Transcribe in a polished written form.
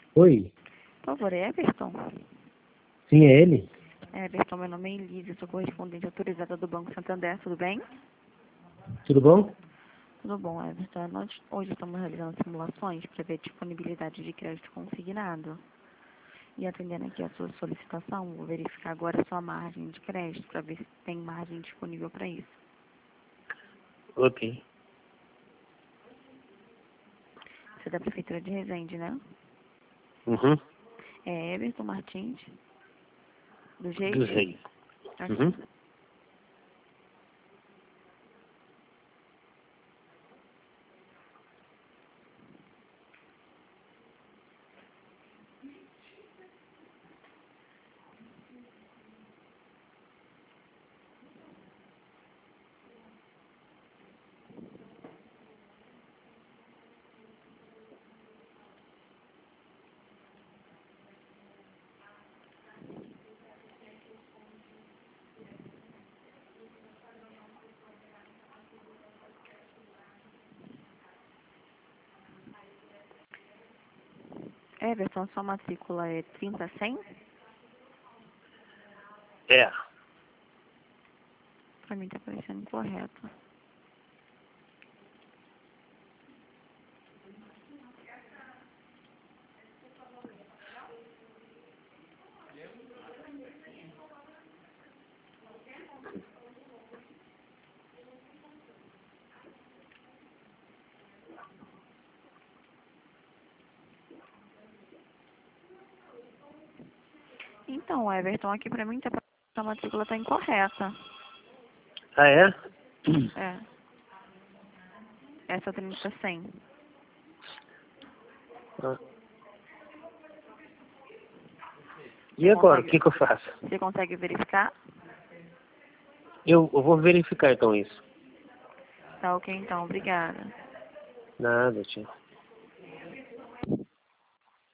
Oi, Por favor, é Everton? sim, é ele? Everton, meu nome é Elise, sou correspondente autorizada do Banco Santander, tudo bem? Tudo bom? Tudo bom, Everton. Nós hoje estamos realizando simulações para ver a disponibilidade de crédito consignado. E atendendo aqui a sua solicitação, vou verificar agora a sua margem de crédito para ver se tem margem disponível para isso. Ok. Você é da Prefeitura de Resende, né? Uhum. É Everton Martins, do Do Reis? Rei. Aqui. Uhum. Everton, sua matrícula é 30-100? É. Para mim está parecendo incorreto. Então, Everton, aqui para mim a matrícula está incorreta. Ah, é? É. Essa 30-100. Ah. E agora, o que eu faço? Você consegue verificar? Eu vou verificar então isso. Tá ok, então. Obrigada. Nada, tio.